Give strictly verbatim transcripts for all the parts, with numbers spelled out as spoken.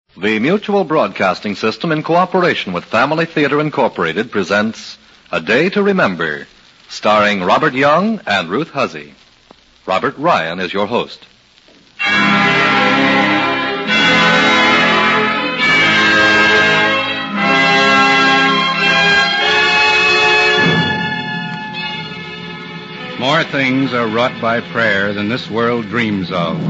The Mutual Broadcasting System, in cooperation with Family Theater Incorporated, presents A Day to Remember, starring Robert Young and Ruth Huzzy. Robert Ryan is your host. More things are wrought by prayer than this world dreams of.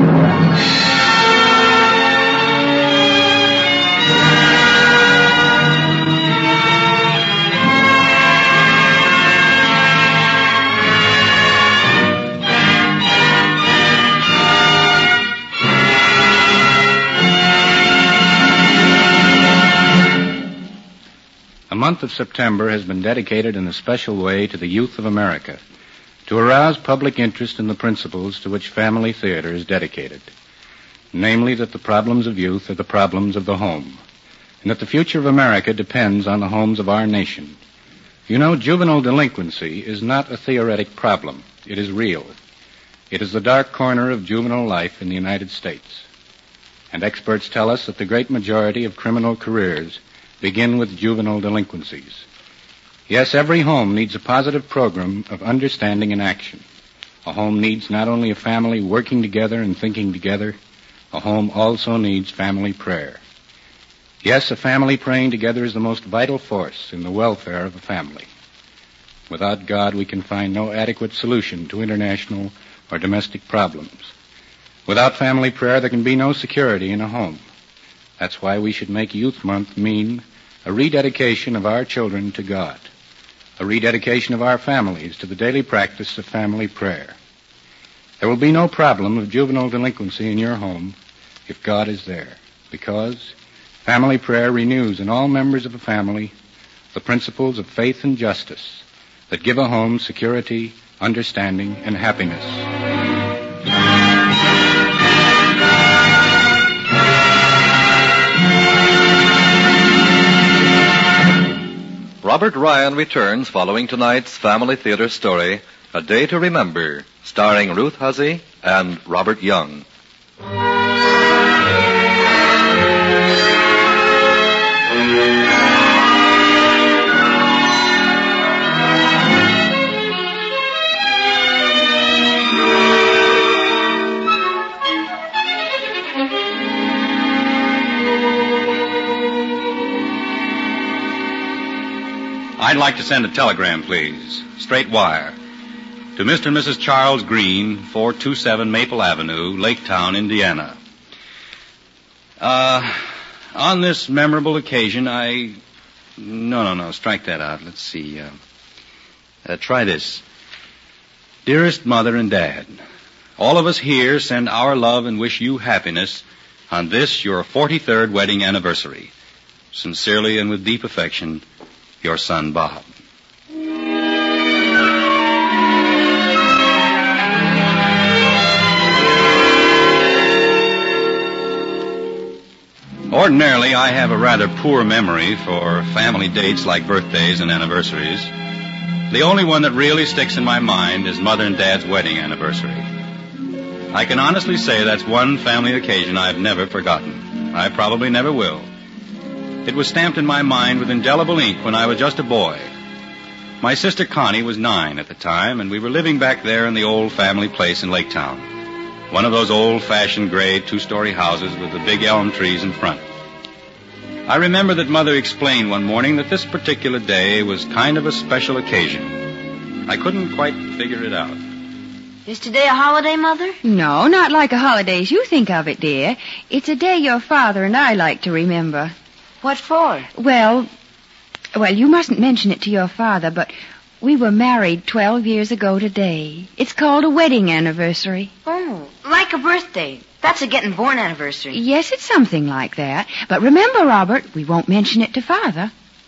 The month of September has been dedicated in a special way to the youth of America, to arouse public interest in the principles to which Family Theater is dedicated, namely that the problems of youth are the problems of the home, and that the future of America depends on the homes of our nation. You know, juvenile delinquency is not a theoretic problem. It is real. It is the dark corner of juvenile life in the United States. And experts tell us that the great majority of criminal careers begin with juvenile delinquencies. Yes, every home needs a positive program of understanding and action. A home needs not only a family working together and thinking together, a home also needs family prayer. Yes, a family praying together is the most vital force in the welfare of a family. Without God, we can find no adequate solution to international or domestic problems. Without family prayer, there can be no security in a home. That's why we should make Youth Month mean a rededication of our children to God, a rededication of our families to the daily practice of family prayer. There will be no problem of juvenile delinquency in your home if God is there, because family prayer renews in all members of a family the principles of faith and justice that give a home security, understanding, and happiness. Robert Ryan returns following tonight's Family Theater story, A Day to Remember, starring Ruth Huzzy and Robert Young. I'd like to send a telegram, please. Straight wire. To Mister and Missus Charles Green, four two seven Maple Avenue, Laketown, Indiana. Uh, on this memorable occasion, I... No, no, no, strike that out. Let's see. Uh, uh, try this. Dearest Mother and Dad, all of us here send our love and wish you happiness on this, your forty-third wedding anniversary. Sincerely and with deep affection, your son, Bob. Ordinarily, I have a rather poor memory for family dates like birthdays and anniversaries. The only one that really sticks in my mind is Mother and Dad's wedding anniversary. I can honestly say that's one family occasion I've never forgotten. I probably never will. It was stamped in my mind with indelible ink when I was just a boy. My sister Connie was nine at the time, and we were living back there in the old family place in Laketown. One of those old-fashioned gray two-story houses with the big elm trees in front. I remember that Mother explained one morning that this particular day was kind of a special occasion. I couldn't quite figure it out. Is today a holiday, Mother? No, not like a holiday as you think of it, dear. It's a day your father and I like to remember. What for? Well, well, you mustn't mention it to your father, but we were married twelve years ago today. It's called a wedding anniversary. Oh, like a birthday. That's a getting born anniversary. Yes, it's something like that. But remember, Robert, we won't mention it to Father.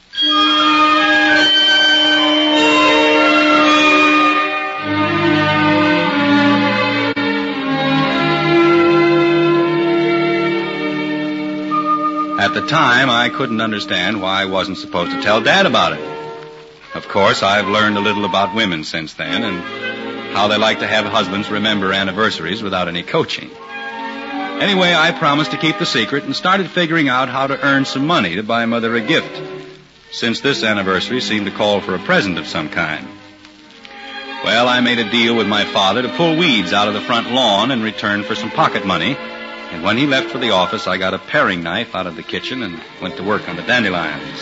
At the time, I couldn't understand why I wasn't supposed to tell Dad about it. Of course, I've learned a little about women since then and how they like to have husbands remember anniversaries without any coaching. Anyway, I promised to keep the secret and started figuring out how to earn some money to buy Mother a gift, since this anniversary seemed to call for a present of some kind. Well, I made a deal with my father to pull weeds out of the front lawn in return for some pocket money, and when he left for the office, I got a paring knife out of the kitchen and went to work on the dandelions.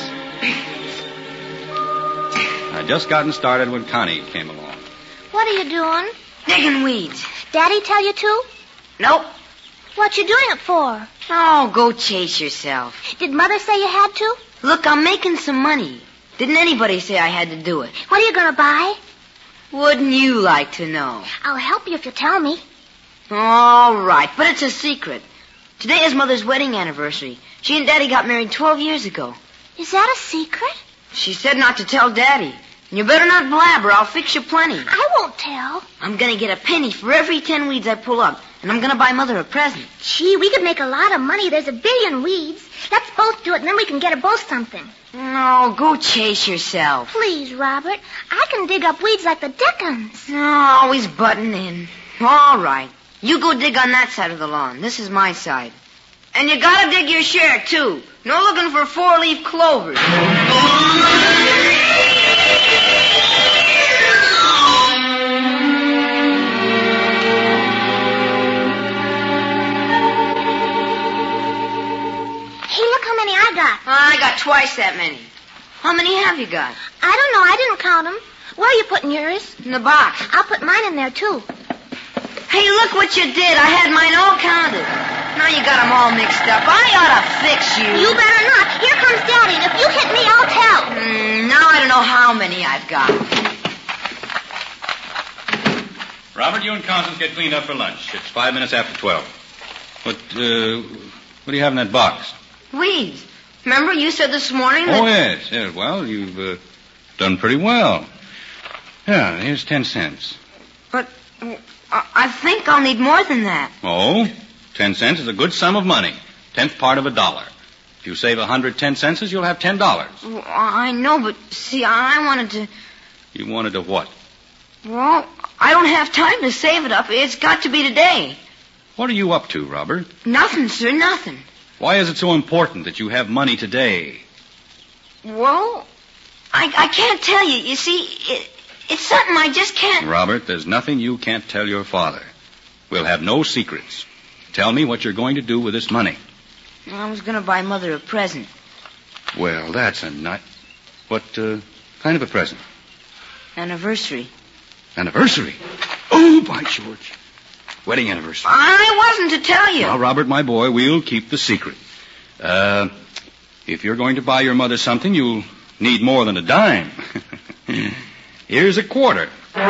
I'd just gotten started when Connie came along. What are you doing? Digging weeds. Daddy tell you to? Nope. What you doing it for? Oh, go chase yourself. Did Mother say you had to? Look, I'm making some money. Didn't anybody say I had to do it? What are you going to buy? Wouldn't you like to know? I'll help you if you tell me. All right, but it's a secret. Today is Mother's wedding anniversary. She and Daddy got married twelve years ago. Is that a secret? She said not to tell Daddy. And you better not blabber. I'll fix you plenty. I won't tell. I'm going to get a penny for every ten weeds I pull up. And I'm going to buy Mother a present. Gee, we could make a lot of money. There's a billion weeds. Let's both do it, and then we can get her both something. No, go chase yourself. Please, Robert. I can dig up weeds like the Dickens. No, always butting in. All right. You go dig on that side of the lawn. This is my side. And you gotta dig your share, too. No looking for four-leaf clovers. I got twice that many. How many have you got? I don't know. I didn't count them. Where are you putting yours? In the box. I'll put mine in there, too. Hey, look what you did. I had mine all counted. Now you got them all mixed up. I ought to fix you. You better not. Here comes Daddy, and if you hit me, I'll tell. Mm, now I don't know how many I've got. Robert, you and Constance get cleaned up for lunch. It's five minutes after twelve. What, uh, what do you have in that box? Weeds. Remember you said this morning that... Oh, yes. yes. Well, you've uh, done pretty well. Yeah, here's ten cents. But uh, I think I'll need more than that. Oh, ten cents is a good sum of money. Tenth part of a dollar. If you save a hundred ten cents, you'll have ten dollars. Well, I know, but see, I wanted to... You wanted to what? Well, I don't have time to save it up. It's got to be today. What are you up to, Robert? Nothing, sir, nothing. Why is it so important that you have money today? Well, I, I can't tell you. You see, it, it's something I just can't... Robert, there's nothing you can't tell your father. We'll have no secrets. Tell me what you're going to do with this money. I was going to buy Mother a present. Well, that's a nut. What uh, kind of a present? Anniversary. Anniversary? Oh, by George. Wedding anniversary. I wasn't to tell you. Now, Robert, my boy, we'll keep the secret. Uh, if you're going to buy your mother something, you'll need more than a dime. Here's a quarter.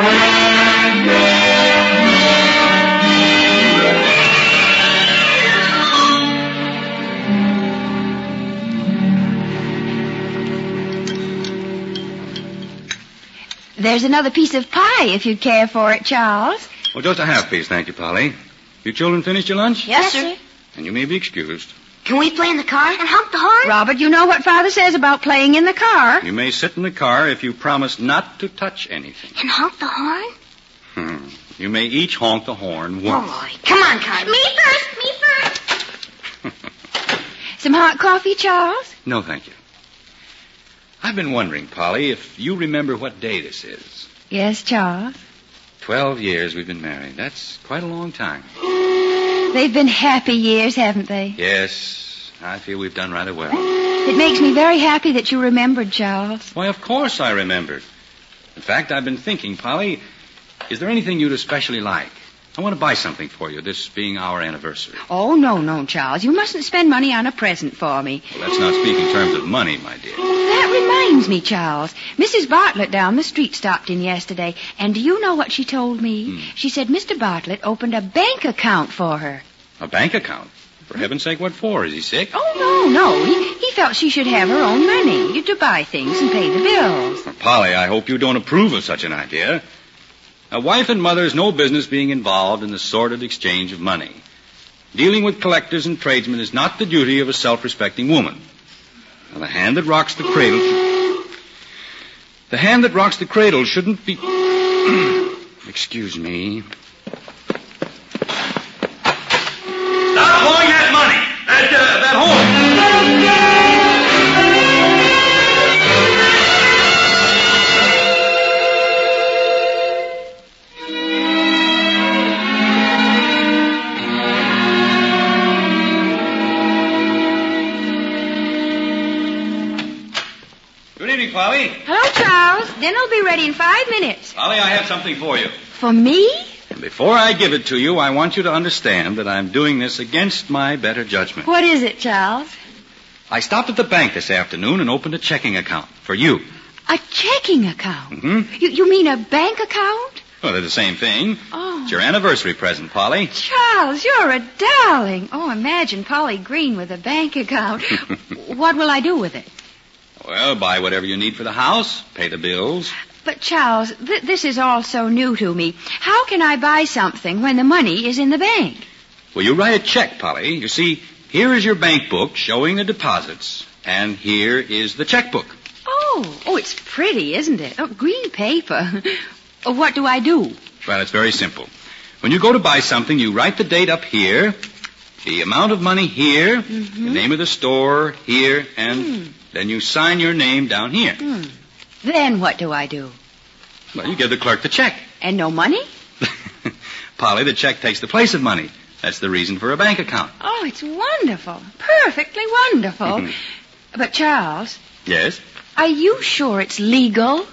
There's another piece of pie if you'd care for it, Charles. Well, just a half piece, thank you, Polly. You children finished your lunch? Yes, sir. And you may be excused. Can we play in the car? And honk the horn? Robert, you know what Father says about playing in the car. You may sit in the car if you promise not to touch anything. And honk the horn? Hmm. You may each honk the horn once. Oh, boy. Come on, Connie. Me first, me first. Some hot coffee, Charles? No, thank you. I've been wondering, Polly, if you remember what day this is. Yes, Charles. Twelve years we've been married. That's quite a long time. They've been happy years, haven't they? Yes, I feel we've done rather well. It makes me very happy that you remembered, Charles. Why, of course I remembered. In fact, I've been thinking, Polly, is there anything you'd especially like? I want to buy something for you, this being our anniversary. Oh, no, no, Charles. You mustn't spend money on a present for me. Well, let's not speak in terms of money, my dear. That reminds me, Charles. Missus Bartlett down the street stopped in yesterday, and do you know what she told me? Hmm. She said Mister Bartlett opened a bank account for her. A bank account? For heaven's sake, what for? Is he sick? Oh, no, no. He, he felt she should have her own money to buy things and pay the bills. Now, Polly, I hope you don't approve of such an idea. A wife and mother has no business being involved in the sordid exchange of money. Dealing with collectors and tradesmen is not the duty of a self-respecting woman. Now, the hand that rocks the cradle... Should... The hand that rocks the cradle shouldn't be... Excuse me. Stop! evening, Polly. Hello, Charles. Dinner'll be ready in five minutes. Polly, I have something for you. For me? And before I give it to you, I want you to understand that I'm doing this against my better judgment. What is it, Charles? I stopped at the bank this afternoon and opened a checking account for you. A checking account? Mm-hmm. You, you mean a bank account? Well, they're the same thing. Oh. It's your anniversary present, Polly. Charles, you're a darling. Oh, imagine Polly Green with a bank account. What will I do with it? Well, buy whatever you need for the house, pay the bills. But, Charles, th- this is all so new to me. How can I buy something when the money is in the bank? Well, you write a check, Polly. You see, here is your bank book showing the deposits, and here is the checkbook. Oh, oh, it's pretty, isn't it? Oh, green paper. Oh, what do I do? Well, it's very simple. When you go to buy something, you write the date up here, the amount of money here, mm-hmm. the name of the store here, and mm. then you sign your name down here. Mm. Then what do I do? Well, you give the clerk the check. And no money? Polly, the check takes the place of money. That's the reason for a bank account. Oh, it's wonderful. Perfectly wonderful. But, Charles. Yes? Are you sure it's legal?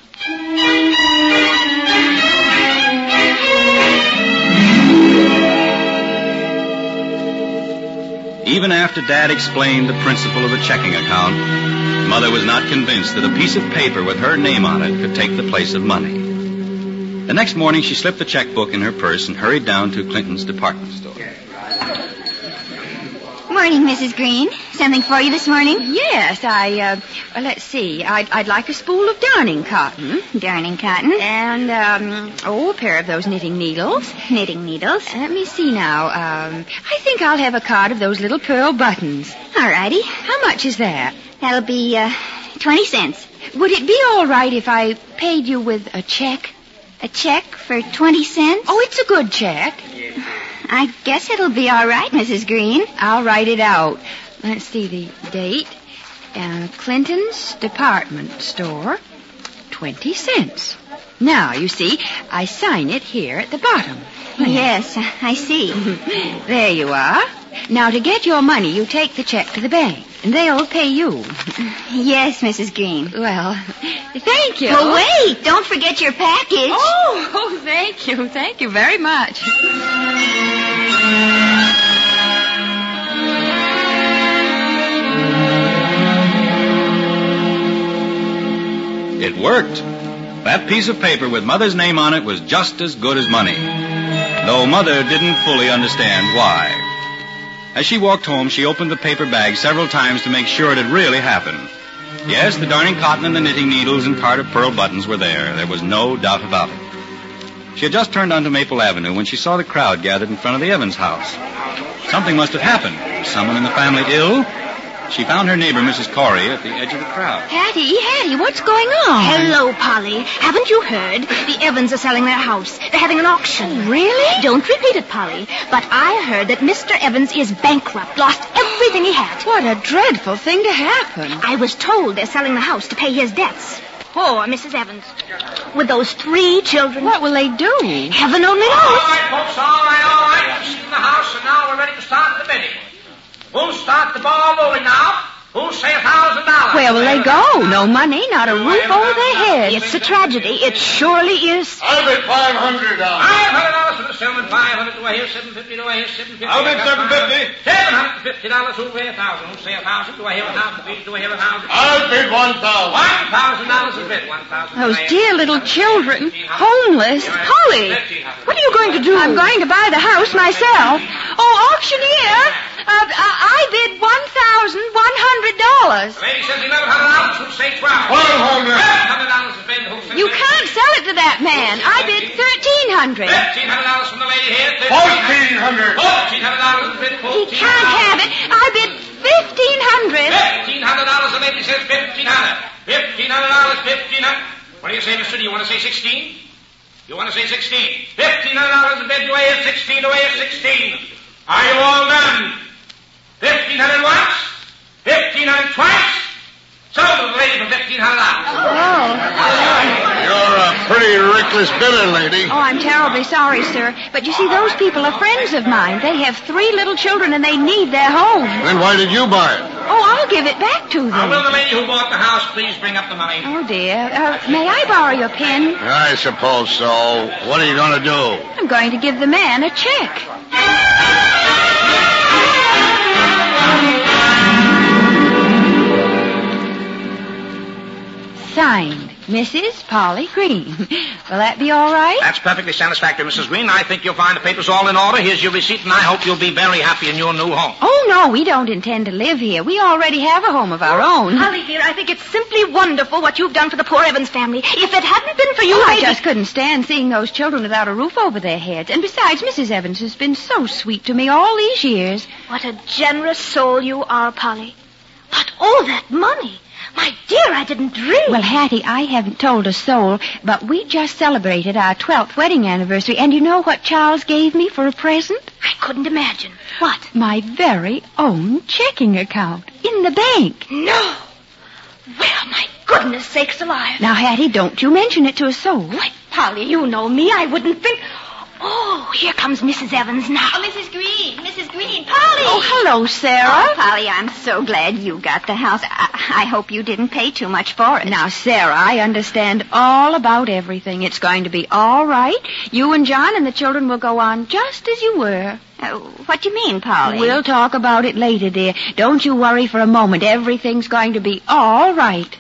Even after Dad explained the principle of a checking account, Mother was not convinced that a piece of paper with her name on it could take the place of money. The next morning, she slipped the checkbook in her purse and hurried down to Clinton's department store. Morning, Missus Green. Something for you this morning? Yes, I, uh, well, let's see. I'd, I'd like a spool of darning cotton. Darning cotton. And, um, oh, a pair of those knitting needles. Knitting needles. Let me see now. Um, I think I'll have a card of those little pearl buttons. All righty. How much is that? That'll be, uh, twenty cents. Would it be all right if I paid you with a check? A check for twenty cents? Oh, it's a good check. I guess it'll be all right, Missus Green. I'll write it out. Let's see the date. Uh, Clinton's department store, twenty cents. Now, you see, I sign it here at the bottom. Yes, I see. There you are. Now, to get your money, you take the check to the bank, and they'll pay you. Yes, Missus Green. Well, thank you. Well, wait. Don't forget your package. Oh, oh, thank you. Thank you very much. It worked. That piece of paper with Mother's name on it was just as good as money, though Mother didn't fully understand why. As she walked home, she opened the paper bag several times to make sure it had really happened. Yes, the darning cotton and the knitting needles and card of pearl buttons were there. There was no doubt about it. She had just turned onto Maple Avenue when she saw the crowd gathered in front of the Evans house. Something must have happened. Was someone in the family ill? She found her neighbor, Missus Corey, at the edge of the crowd. Hattie, Hattie, what's going on? Hello, Polly. Haven't you heard? The Evans are selling their house. They're having an auction. Oh, really? Don't repeat it, Polly. But I heard that Mister Evans is bankrupt, lost everything he had. What a dreadful thing to happen. I was told they're selling the house to pay his debts. Poor Missus Evans. With those three children. What will they do? Heaven only knows. All right, folks, all right, all right. We've seen the house, and now we're ready to start the bidding. Who'll start the ball rolling now? Who'll say a thousand dollars? Where will they go? No money, not a roof over their heads. It's a tragedy. It surely is. I'll bid five hundred dollars. Five hundred dollars for the settlement. Five hundred to a here. Seven fifty to a here. Seven fifty. I'll bid seven fifty. Seven hundred and fifty dollars. Who'll pay a thousand? Who'll say a thousand to a here? A thousand. To a here. A thousand. I'll bid one thousand. One thousand dollars is bid. One thousand. Those dear little children, homeless. Polly, what are you going to do? I'm going to buy the house myself. Oh, auctioneer, uh, I bid one thousand one hundred dollars. The lady says eleven hundred dollars. Who'll say twelve? Twelve hundred. Twelve hundred dollars is bid. Who'll say You can't sell it to that man. I bid thirteen hundred. Fifteen hundred dollars from the lady here. Fourteen hundred. Fourteen hundred dollars is bid. He can't have it. I bid fifteen hundred. Fifteen hundred dollars. The lady says fifteen hundred. Fifteen hundred dollars. Fifteen hundred. What do you say, mister? Do you want to say sixteen? You want to say sixteen? Fifteen hundred dollars in bid. Do I hear sixteen? Do I hear sixteen? Are you all done? Fifteen hundred once. Fifteen hundred twice. Sold to the lady for fifteen hundred dollars. Oh. You're a pretty reckless bidder, lady. Oh, I'm terribly sorry, sir. But you see, those people are friends of mine. They have three little children, and they need their home. Then why did you buy it? Oh, I'll give it back to them. Now, will the lady who bought the house please bring up the money? Oh, dear. Uh, may I borrow your pen? I suppose so. What are you going to do? I'm going to give the man a check. Signed, Missus Polly Green. Will that be all right? That's perfectly satisfactory, Missus Green. I think you'll find the papers all in order. Here's your receipt, and I hope you'll be very happy in your new home. Oh, no, we don't intend to live here. We already have a home of our own. Polly, dear, I think it's simply wonderful what you've done for the poor Evans family. If it hadn't been for you, Oh, I I'd just couldn't stand seeing those children without a roof over their heads. And besides, Missus Evans has been so sweet to me all these years. What a generous soul you are, Polly. But all that money. My dear, I didn't dream. Well, Hattie, I haven't told a soul, but we just celebrated our twelfth wedding anniversary, and you know what Charles gave me for a present? I couldn't imagine. What? My very own checking account in the bank. No. Well, my goodness sakes alive. Now, Hattie, don't you mention it to a soul. Why, Polly, you know me. I wouldn't think... Oh, here comes Missus Evans now. Oh, Missus Green, Missus Green, Polly. Oh, hello, Sarah. Oh, Polly, I'm so glad you got the house. I, I hope you didn't pay too much for it. Now, Sarah, I understand all about everything. It's going to be all right. You and John and the children will go on just as you were. Uh, what do you mean, Polly? We'll talk about it later, dear. Don't you worry for a moment. Everything's going to be all right.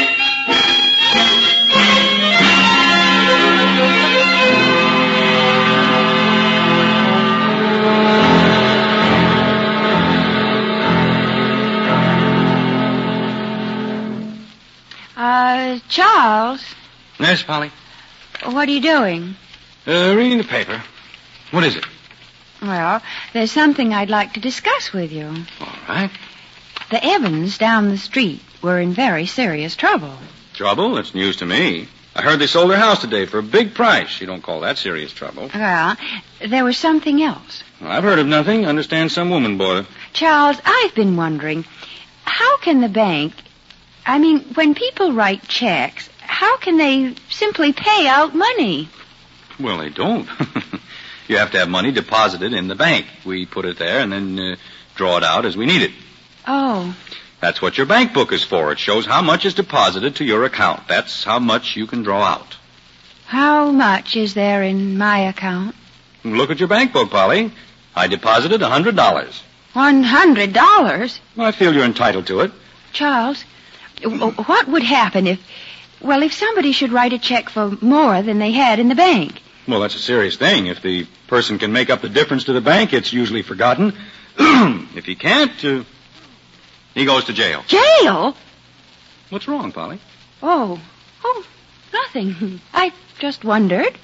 Uh, Charles, Yes, Polly? what are you doing? Uh, reading the paper. What is it? Well, there's something I'd like to discuss with you. All right. The Evans down the street were in very serious trouble. Trouble? That's news to me. I heard they sold their house today for a big price. You don't call that serious trouble. Well, there was something else. Well, I've heard of nothing. Understand some woman bought it. Charles, I've been wondering, how can the bank... I mean, when people write checks, how can they simply pay out money? Well, they don't. You have to have money deposited in the bank. We put it there and then uh, draw it out as we need it. Oh. That's what your bank book is for. It shows how much is deposited to your account. That's how much you can draw out. How much is there in my account? Look at your bank book, Polly. I deposited one hundred dollars. One hundred dollars? Well, I feel you're entitled to it. Charles, what would happen if, well, if somebody should write a check for more than they had in the bank? Well, that's a serious thing. If the person can make up the difference to the bank, it's usually forgotten. If he can't, uh, he goes to jail. Jail? What's wrong, Polly? Oh, oh, nothing. I just wondered.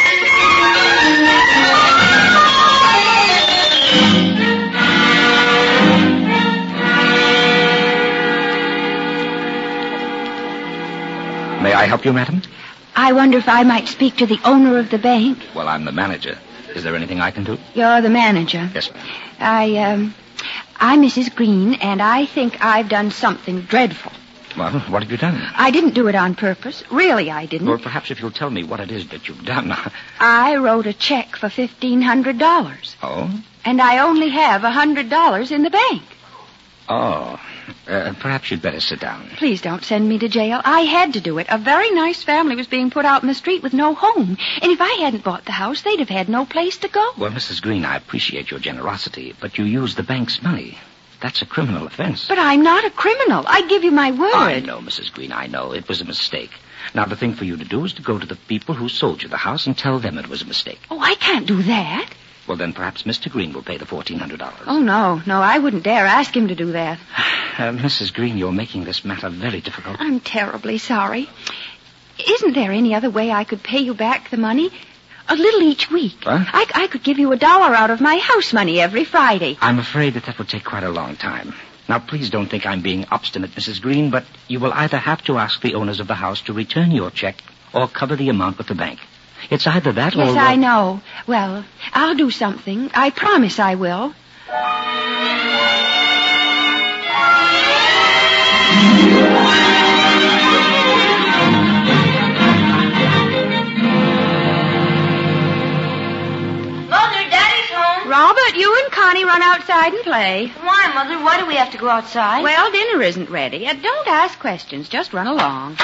May I help you, madam? I wonder if I might speak to the owner of the bank. Well, I'm the manager. Is there anything I can do? You're the manager. Yes, ma'am. I, um, I'm Missus Green, and I think I've done something dreadful. Well, what have you done? I didn't do it on purpose. Really, I didn't. Well, perhaps if you'll tell me what it is that you've done. I wrote a check for fifteen hundred dollars. Oh? And I only have one hundred dollars in the bank. Oh. Uh, perhaps you'd better sit down. Please don't send me to jail. I had to do it. A very nice family was being put out in the street with no home. And if I hadn't bought the house, they'd have had no place to go. Well, Missus Green, I appreciate your generosity, but you used the bank's money. That's a criminal offense. But I'm not a criminal. I give you my word. I know, Missus Green, I know. It was a mistake. Now, the thing for you to do is to go to the people who sold you the house and tell them it was a mistake. Oh, I can't do that. Well, then perhaps Mister Green will pay the fourteen hundred dollars. Oh, no. No, I wouldn't dare ask him to do that. Uh, Missus Green, you're making this matter very difficult. I'm terribly sorry. Isn't there any other way I could pay you back the money? A little each week. What? I, I could give you a dollar out of my house money every Friday. I'm afraid that that would take quite a long time. Now, please don't think I'm being obstinate, Missus Green, but you will either have to ask the owners of the house to return your check or cover the amount with the bank. It's either that or... Yes, I know. Well, I'll do something. I promise I will. Mother, Daddy's home. Robert, you and Connie honey, run outside and play. Why, Mother? Why do we have to go outside? Well, dinner isn't ready. Uh, don't ask questions. Just run along.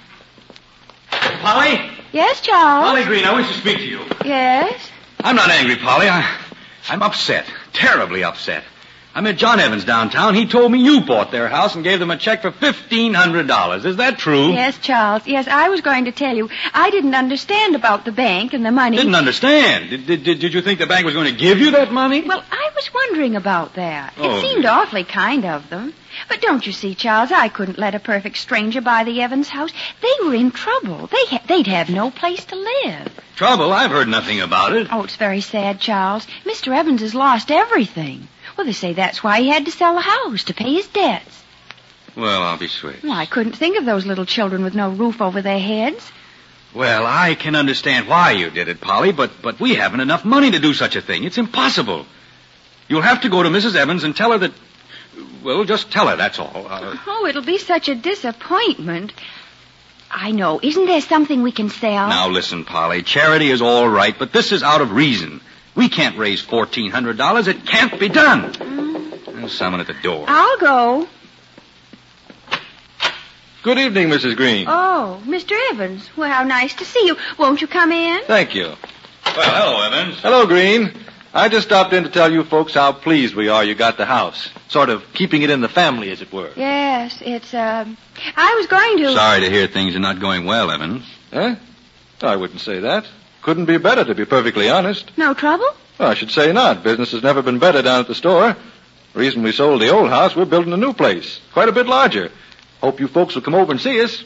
Polly? Yes, Charles? Polly Green, I wish to speak to you. Yes? I'm not angry, Polly. I, I'm upset. Terribly upset. I met John Evans downtown. He told me you bought their house and gave them a check for fifteen hundred dollars. Is that true? Yes, Charles. Yes, I was going to tell you. I didn't understand about the bank and the money. Didn't understand? Did, did, did, did you think the bank was going to give you that money? Well, I was wondering about that. Oh, it seemed dear. awfully kind of them. But don't you see, Charles, I couldn't let a perfect stranger buy the Evans house. They were in trouble. They ha- they'd have no place to live. Trouble? I've heard nothing about it. Oh, it's very sad, Charles. Mister Evans has lost everything. Well, they say that's why he had to sell the house, to pay his debts. Well, I'll be switched. Well, I couldn't think of those little children with no roof over their heads. Well, I can understand why you did it, Polly, but, but we haven't enough money to do such a thing. It's impossible. You'll have to go to Missus Evans and tell her that... Well, just tell her, that's all. Uh, Oh, it'll be such a disappointment. I know. Isn't there something we can sell? Now, listen, Polly. Charity is all right, but this is out of reason. We can't raise fourteen hundred dollars. It can't be done. Mm. There's someone at the door. I'll go. Good evening, Missus Green. Oh, Mister Evans. Well, how nice to see you. Won't you come in? Thank you. Well, hello, Evans. Hello, Green. I just stopped in to tell you folks how pleased we are you got the house. Sort of keeping it in the family, as it were. Yes, it's, um... I was going to... Sorry to hear things are not going well, Evans. Huh? I wouldn't say that. Couldn't be better, to be perfectly honest. No trouble? Well, I should say not. Business has never been better down at the store. Reason we sold the old house, we're building a new place. Quite a bit larger. Hope you folks will come over and see us.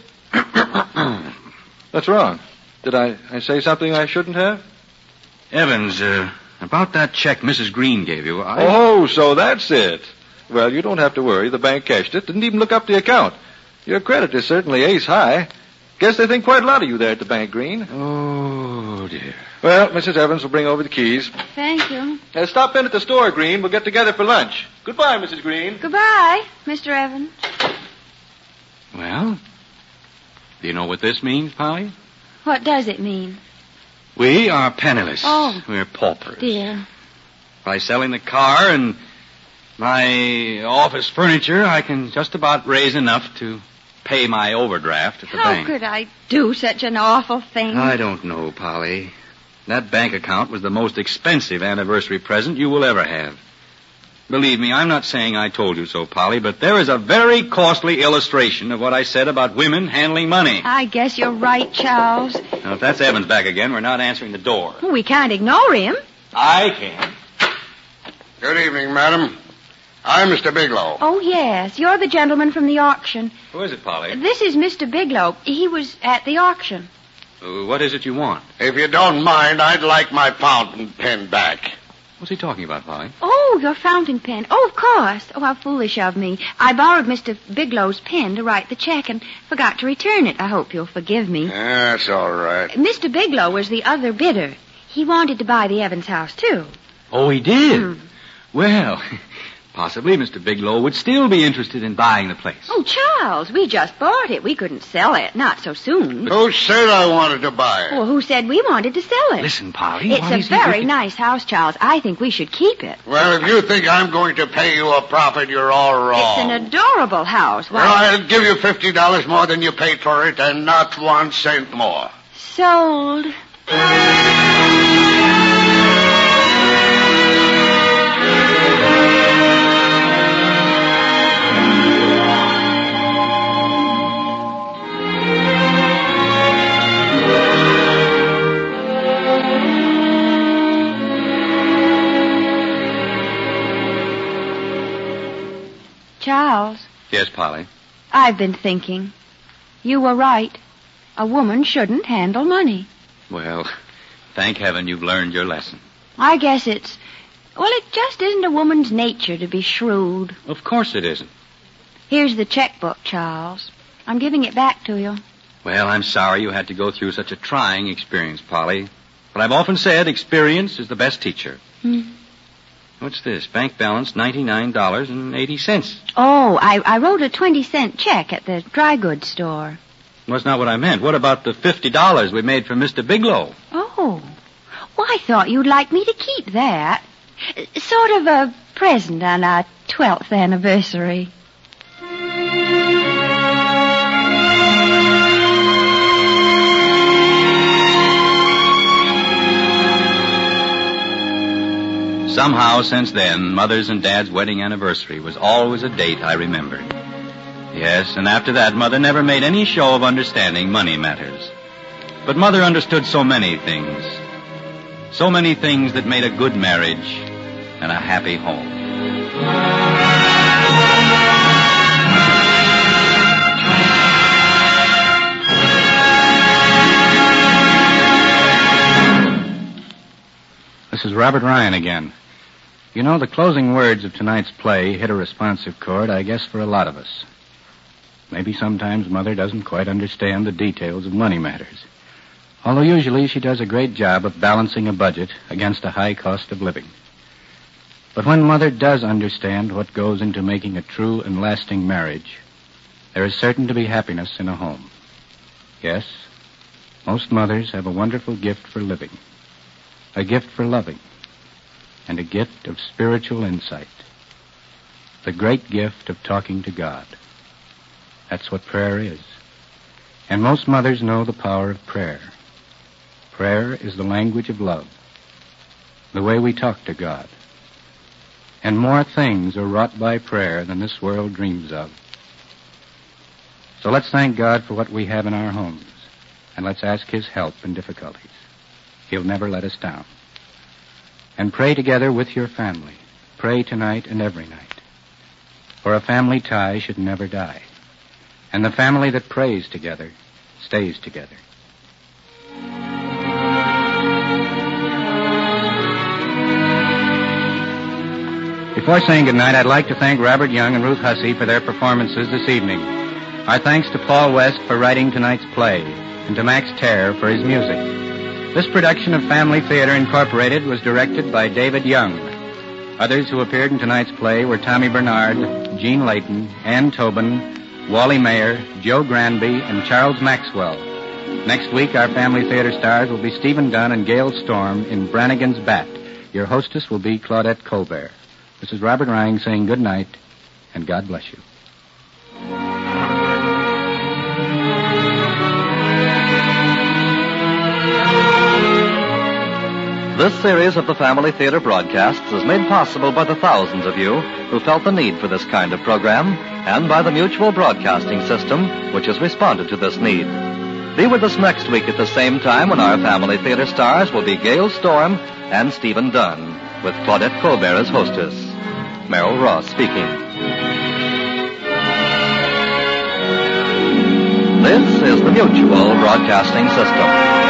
What's wrong? Did I, I say something I shouldn't have? Evans, uh, about that check Missus Green gave you, I... Oh, so that's it. Well, you don't have to worry. The bank cashed it. Didn't even look up the account. Your credit is certainly ace high. Guess they think quite a lot of you there at the bank, Green. Oh, dear. Well, Missus Evans will bring over the keys. Thank you. Uh, stop in at the store, Green. We'll get together for lunch. Goodbye, Missus Green. Goodbye, Mister Evans. Well, do you know what this means, Polly? What does it mean? We are penniless. Oh. We're paupers. Dear. By selling the car and my office furniture, I can just about raise enough to pay my overdraft at the How bank. could I do such an awful thing? I don't know, Polly. That bank account was the most expensive anniversary present you will ever have. Believe me, I'm not saying I told you so, Polly, but there is a very costly illustration of what I said about women handling money. I guess you're right, Charles. Now, if that's Evans back again, we're not answering the door. We can't ignore him. I can. Good evening, madam. I'm Mister Bigelow. Oh, yes. You're the gentleman from the auction. Who is it, Polly? This is Mister Bigelow. He was at the auction. Uh, what is it you want? If you don't mind, I'd like my fountain pen back. What's he talking about, Polly? Oh, your fountain pen. Oh, of course. Oh, how foolish of me. I borrowed Mister Bigelow's pen to write the check and forgot to return it. I hope you'll forgive me. That's all right. Mister Bigelow was the other bidder. He wanted to buy the Evans house, too. Oh, he did? Hmm. Well, possibly Mister Bigelow would still be interested in buying the place. Oh, Charles, we just bought it. We couldn't sell it. Not so soon. Who said I wanted to buy it? Well, who said we wanted to sell it? Listen, Polly. It's why a is he very looking- nice house, Charles. I think we should keep it. Well, if you think I'm going to pay you a profit, you're all wrong. It's an adorable house. Why? Well, I'll give you fifty dollars more than you paid for it, and not one cent more. Sold. Charles, Yes, Polly. I've been thinking. You were right. A woman shouldn't handle money. Well, thank heaven you've learned your lesson. I guess it's... Well, it just isn't a woman's nature to be shrewd. Of course it isn't. Here's the checkbook, Charles. I'm giving it back to you. Well, I'm sorry you had to go through such a trying experience, Polly. But I've often said experience is the best teacher. Hmm. What's this? Bank balance ninety-nine dollars and eighty cents. Oh, I, I wrote a twenty-cent check at the dry goods store. That's not what I meant. What about the fifty dollars we made for Mister Bigelow? Oh. Well, I thought you'd like me to keep that. Sort of a present on our twelfth anniversary. Somehow, since then, Mother's and Dad's wedding anniversary was always a date I remembered. Yes, and after that, Mother never made any show of understanding money matters. But Mother understood so many things. So many things that made a good marriage and a happy home. This is Robert Ryan again. You know, the closing words of tonight's play hit a responsive chord, I guess, for a lot of us. Maybe sometimes Mother doesn't quite understand the details of money matters. Although usually she does a great job of balancing a budget against a high cost of living. But when Mother does understand what goes into making a true and lasting marriage, there is certain to be happiness in a home. Yes, most mothers have a wonderful gift for living, a gift for loving, and a gift of spiritual insight, the great gift of talking to God. That's what prayer is. And most mothers know the power of prayer. Prayer is the language of love, the way we talk to God. And more things are wrought by prayer than this world dreams of. So let's thank God for what we have in our homes, and let's ask His help in difficulties. He'll never let us down. And pray together with your family. Pray tonight and every night. For a family tie should never die. And the family that prays together stays together. Before saying goodnight, I'd like to thank Robert Young and Ruth Hussey for their performances this evening. Our thanks to Paul West for writing tonight's play, and to Max Terr for his music. This production of Family Theater Incorporated was directed by David Young. Others who appeared in tonight's play were Tommy Bernard, Gene Layton, Ann Tobin, Wally Mayer, Joe Granby, and Charles Maxwell. Next week, our Family Theater stars will be Stephen Dunn and Gail Storm in Brannigan's Bat. Your hostess will be Claudette Colbert. This is Robert Ryan saying good night, and God bless you. This series of the Family Theater broadcasts is made possible by the thousands of you who felt the need for this kind of program, and by the Mutual Broadcasting System, which has responded to this need. Be with us next week at the same time when our Family Theater stars will be Gail Storm and Stephen Dunn, with Claudette Colbert as hostess. Merrill Ross speaking. This is the Mutual Broadcasting System.